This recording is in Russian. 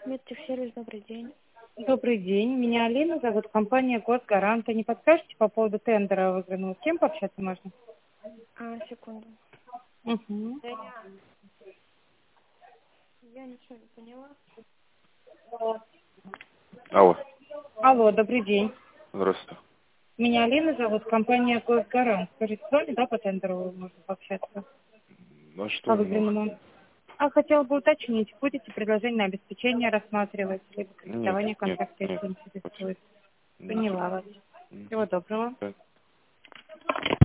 Медтехсервис, добрый день. Добрый день. Меня Алина зовут, компания Госгарант. Не подскажете по поводу тендера выигранного? С кем пообщаться можно? Секунду. Угу. Я ничего не поняла. Алло, Алло, добрый день. здравствуйте. Меня Алина зовут, компания Госгарант. Скажите, с вами, да, по тендеру можно пообщаться? Ну а что По именно? выигранному. Хотела бы уточнить, будете предложение на обеспечение рассматривать, либо Нет, кредитование нет, контракта, нет. если интересует? Не Поняла вас. интересно. Всего доброго. Да.